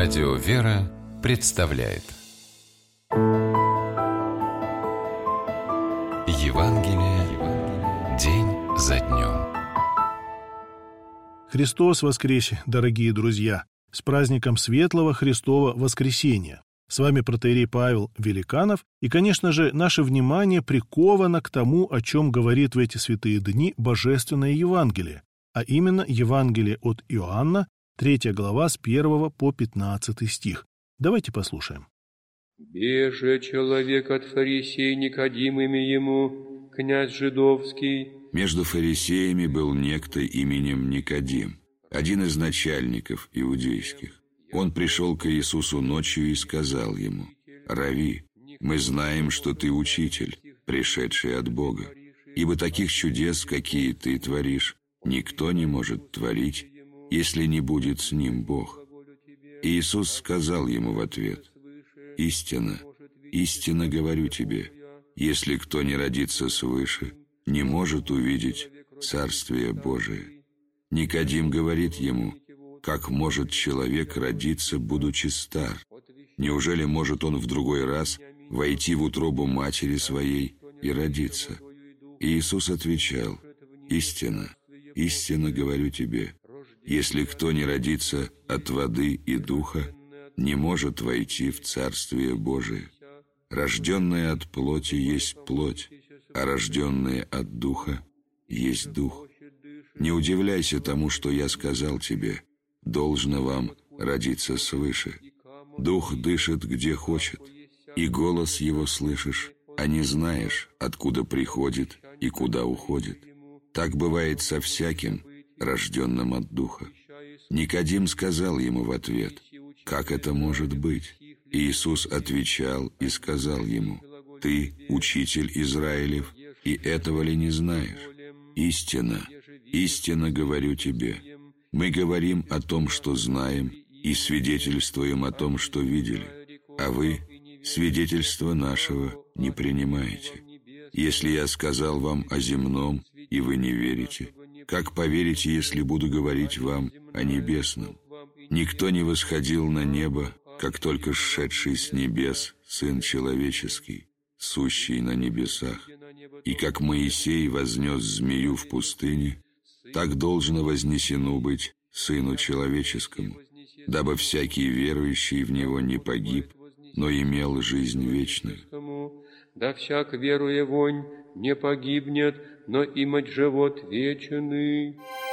Радио «Вера» представляет Евангелие день за днем. Христос воскресе, дорогие друзья! С праздником Светлого Христова Воскресения! С вами протоиерей Павел Великанов, и, конечно же, наше внимание приковано к тому, о чем говорит в эти святые дни Божественное Евангелие, а именно Евангелие от Иоанна, 3 глава, с 1 по 15 стих. Давайте послушаем. «Беже человек от фарисея Никодим имя ему, князь жидовский». Между фарисеями был некто именем Никодим, один из начальников иудейских. Он пришел к Иисусу ночью и сказал ему: «Рави, мы знаем, что ты учитель, пришедший от Бога, ибо таких чудес, какие ты творишь, никто не может творить, если не будет с ним Бог». Иисус сказал ему в ответ: «Истинно, истинно говорю тебе, если кто не родится свыше, не может увидеть Царствие Божие». Никодим говорит ему: «Как может человек родиться, будучи стар? Неужели может он в другой раз войти в утробу матери своей и родиться?» Иисус отвечал: «Истинно, истинно говорю тебе, если кто не родится от воды и духа, не может войти в Царствие Божие. Рожденное от плоти есть плоть, а рожденное от духа есть дух. Не удивляйся тому, что я сказал тебе: должно вам родиться свыше. Дух дышит, где хочет, и голос его слышишь, а не знаешь, откуда приходит и куда уходит. Так бывает со всяким, рожденным от Духа». Никодим сказал ему в ответ: «Как это может быть?» Иисус отвечал и сказал ему: «Ты учитель Израилев, и этого ли не знаешь? Истинно, истинно говорю тебе, мы говорим о том, что знаем, и свидетельствуем о том, что видели, а вы свидетельства нашего не принимаете. Если я сказал вам о земном, и вы не верите, как поверите, если буду говорить вам о небесном? Никто не восходил на небо, как только сшедший с небес Сын Человеческий, сущий на небесах. И как Моисей вознес змею в пустыне, так должно вознесено быть Сыну Человеческому, дабы всякий верующий в Него не погиб, но имел жизнь вечную. Да всяк, веруя вонь, не погибнет, но имать живот вечный».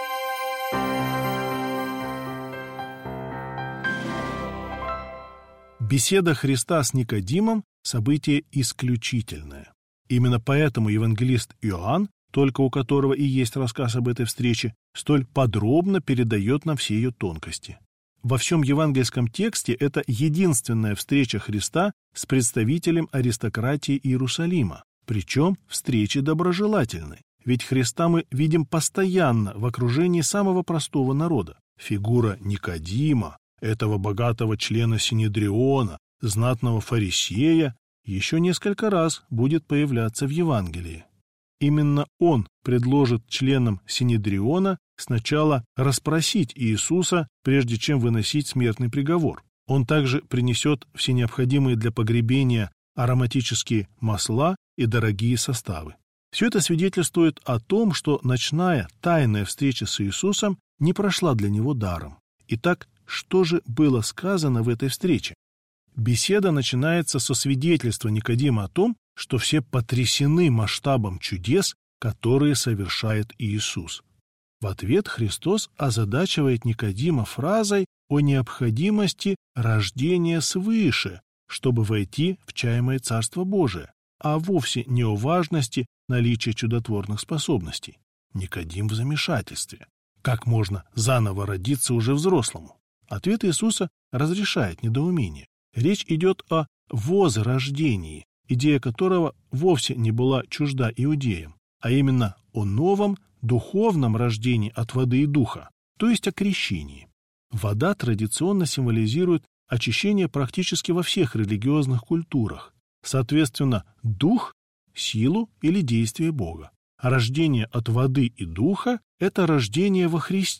Беседа Христа с Никодимом – событие исключительное. Именно поэтому евангелист Иоанн, только у которого и есть рассказ об этой встрече, столь подробно передает нам все ее тонкости. Во всем евангельском тексте это единственная встреча Христа с представителем аристократии Иерусалима, причем встречи доброжелательной. Ведь Христа мы видим постоянно в окружении самого простого народа. Фигура Никодима, этого богатого члена Синедриона, знатного фарисея, еще несколько раз будет появляться в Евангелии. Именно он предложит членам Синедриона сначала расспросить Иисуса, прежде чем выносить смертный приговор. Он также принесет все необходимые для погребения ароматические масла и дорогие составы. Все это свидетельствует о том, что ночная тайная встреча с Иисусом не прошла для него даром. Итак, что же было сказано в этой встрече? Беседа начинается со свидетельства Никодима о том, что все потрясены масштабом чудес, которые совершает Иисус. В ответ Христос озадачивает Никодима фразой о необходимости рождения свыше, чтобы войти в чаемое Царство Божие, а вовсе не о важности наличия чудотворных способностей. Никодим в замешательстве. Как можно заново родиться уже взрослому? Ответ Иисуса разрешает недоумение. Речь идет о возрождении, идея которого вовсе не была чужда иудеям, а именно о новом духовном рождении от воды и духа, то есть о крещении. Вода традиционно символизирует очищение практически во всех религиозных культурах. Соответственно, дух – силу или действие Бога. А рождение от воды и духа – это рождение во Христе,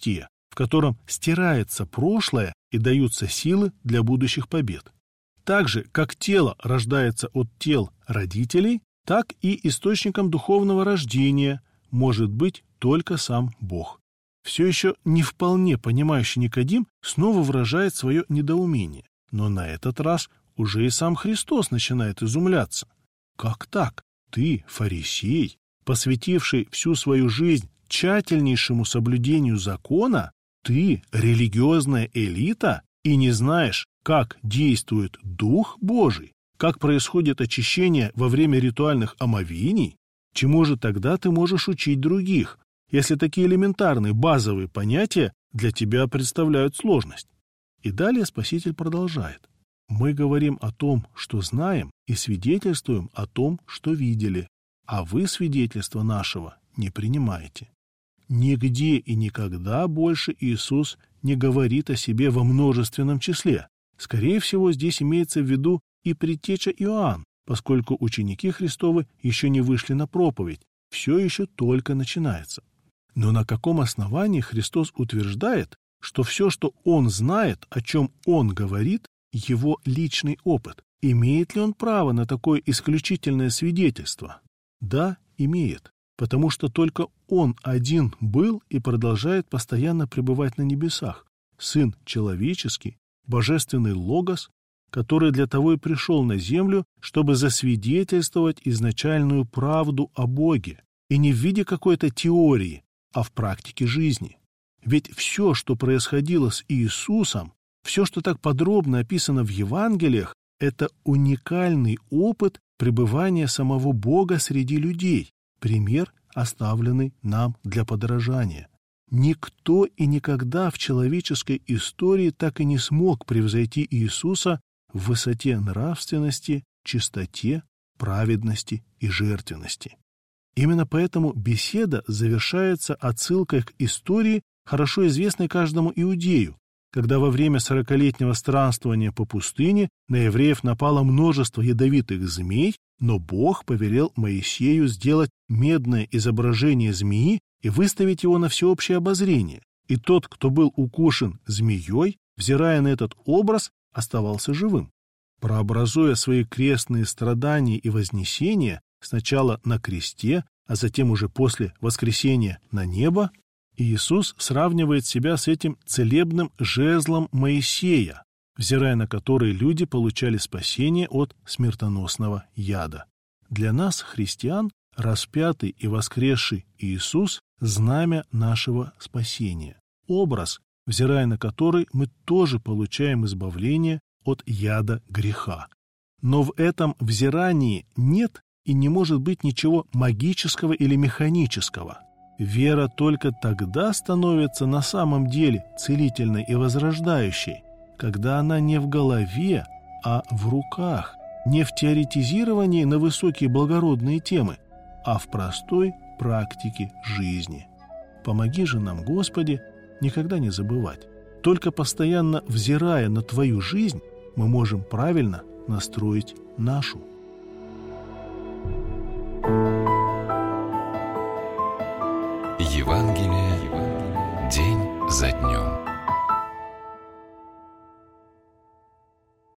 в котором стирается прошлое и даются силы для будущих побед. Так же, как тело рождается от тел родителей, так и источником духовного рождения может быть только сам Бог. Все еще не вполне понимающий Никодим снова выражает свое недоумение, но на этот раз уже и сам Христос начинает изумляться. Как так? Ты, фарисей, посвятивший всю свою жизнь тщательнейшему соблюдению закона, ты, религиозная элита, и не знаешь, как действует Дух Божий, как происходит очищение во время ритуальных омовений? Чему же тогда ты можешь учить других, если такие элементарные базовые понятия для тебя представляют сложность? И далее Спаситель продолжает. Мы говорим о том, что знаем, и свидетельствуем о том, что видели, а вы свидетельства нашего не принимаете. Нигде и никогда больше Иисус не говорит о себе во множественном числе. Скорее всего, здесь имеется в виду и предтеча Иоанн, поскольку ученики Христовы еще не вышли на проповедь, все еще только начинается. Но на каком основании Христос утверждает, что все, что Он знает, о чем Он говорит, его личный опыт? Имеет ли Он право на такое исключительное свидетельство? Да, имеет, потому что только Он один был и продолжает постоянно пребывать на небесах, Сын человеческий, Божественный Логос, который для того и пришел на землю, чтобы засвидетельствовать изначальную правду о Боге, и не в виде какой-то теории, а в практике жизни. Ведь все, что происходило с Иисусом, все, что так подробно описано в Евангелиях, это уникальный опыт пребывания самого Бога среди людей, пример, оставленный нам для подражания. Никто и никогда в человеческой истории так и не смог превзойти Иисуса в высоте нравственности, чистоте, праведности и жертвенности. Именно поэтому беседа завершается отсылкой к истории, хорошо известной каждому иудею, когда во время 40-летнего странствования по пустыне на евреев напало множество ядовитых змей, но Бог повелел Моисею сделать медное изображение змеи и выставить его на всеобщее обозрение. И тот, кто был укушен змеей, взирая на этот образ, оставался живым. Прообразуя свои крестные страдания и вознесения сначала на кресте, а затем уже после воскресения на небо, Иисус сравнивает себя с этим целебным жезлом Моисея, взирая на который люди получали спасение от смертоносного яда. Для нас, христиан, распятый и воскресший Иисус – знамя нашего спасения, образ, взирая на который мы тоже получаем избавление от яда греха. Но в этом взирании нет и не может быть ничего магического или механического. Вера только тогда становится на самом деле целительной и возрождающей, когда она не в голове, а в руках, не в теоретизировании на высокие благородные темы, а в простой практике жизни. Помоги же нам, Господи, никогда не забывать. Только постоянно взирая на Твою жизнь, мы можем правильно настроить нашу.